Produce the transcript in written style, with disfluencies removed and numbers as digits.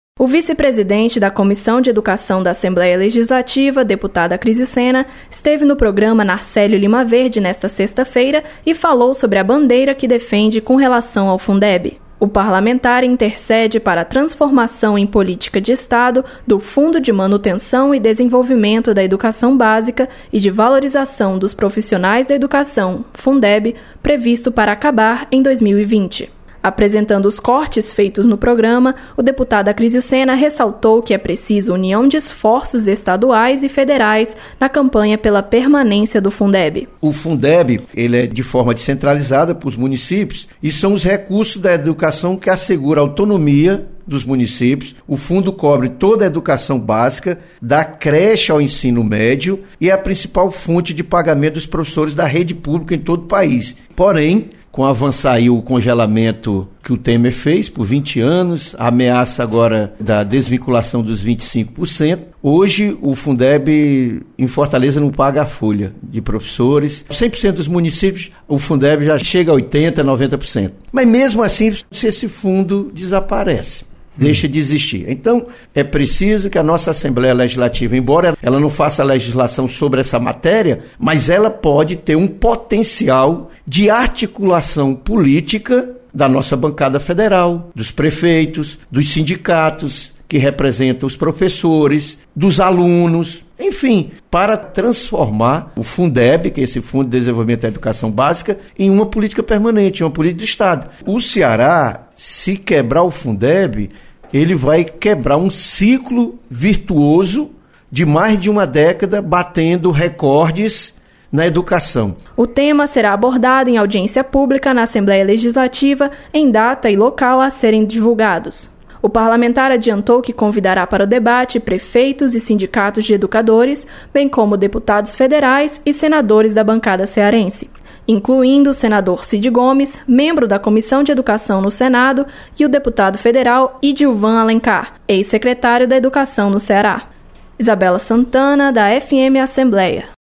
O vice-presidente da Comissão de Educação da Assembleia Legislativa, deputada Crisio Sena, esteve no programa Narcélio Lima Verde nesta sexta-feira e falou sobre a bandeira que defende com relação ao Fundeb. O parlamentar intercede para a transformação em política de Estado do Fundo de Manutenção e Desenvolvimento da Educação Básica e de Valorização dos Profissionais da Educação, Fundeb, previsto para acabar em 2020. Apresentando os cortes feitos no programa, o deputado Crisio Sena ressaltou que é preciso união de esforços estaduais e federais na campanha pela permanência do Fundeb. O Fundeb, ele é de forma descentralizada para os municípios e são os recursos da educação que asseguram a autonomia dos municípios. O fundo cobre toda a educação básica, da creche ao ensino médio e é a principal fonte de pagamento dos professores da rede pública em todo o país. Porém, com avançar aí o congelamento que o Temer fez por 20 anos, a ameaça agora da desvinculação dos 25%, hoje o Fundeb em Fortaleza não paga a folha de professores. 100% dos municípios, o Fundeb já chega a 80%, 90%. Mas mesmo assim, se esse fundo desaparece, deixa de existir. Então, é preciso que a nossa Assembleia Legislativa, embora ela não faça legislação sobre essa matéria, mas ela pode ter um potencial de articulação política da nossa bancada federal, dos prefeitos, dos sindicatos que representam os professores, dos alunos, enfim, para transformar o Fundeb, que é esse Fundo de Desenvolvimento da Educação Básica, em uma política permanente, uma política do Estado. O Ceará, se quebrar o Fundeb, ele vai quebrar um ciclo virtuoso de mais de uma década, batendo recordes na educação. O tema será abordado em audiência pública na Assembleia Legislativa em data e local a serem divulgados. O parlamentar adiantou que convidará para o debate prefeitos e sindicatos de educadores, bem como deputados federais e senadores da bancada cearense, incluindo o senador Cid Gomes, membro da Comissão de Educação no Senado, e o deputado federal Idilvan Alencar, ex-secretário da Educação no Ceará. Isabela Santana, da FM Assembleia.